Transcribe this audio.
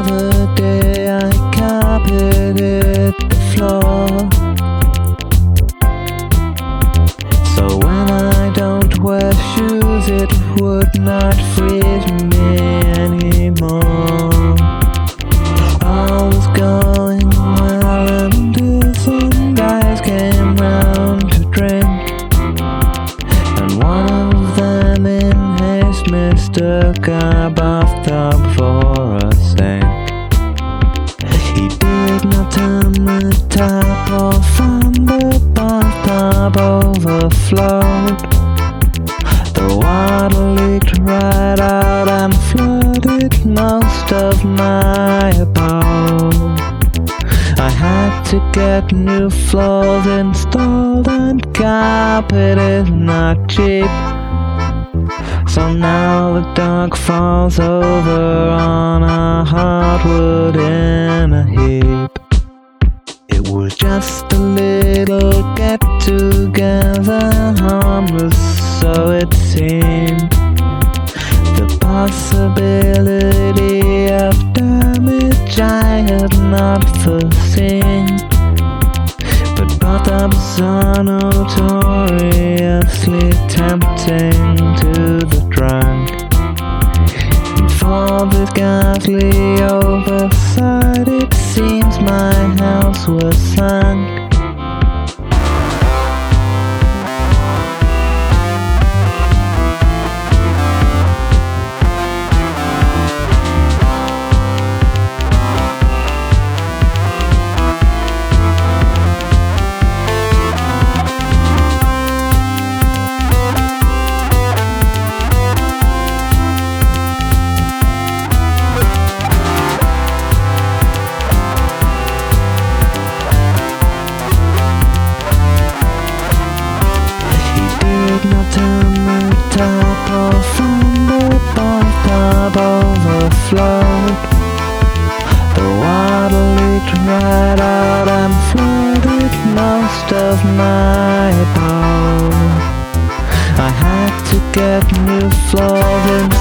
other day I carpeted the floor, so when I don't wear shoes it would not freeze me anymore. All was going well until some guys came round to drink, and one of them in haste mistook our bathtub for a sink. He did not turn the tap off and the bathtub overflowed. The water leaked right out and flooded most of my abode. I had to get new floors installed and carpet is not cheap, so now the dog falls over on a hardwood in a heap. It was just a little get-together, harmless so it seemed. The possibility of damage I had not foreseen, but bathtubs are notoriously tempting to the drunk, and for this ghastly oversight it seems my house was sunk. Turn the tap off and the bathtub overflowed. The water leaked right out and flooded most of my abode. I had to get new floors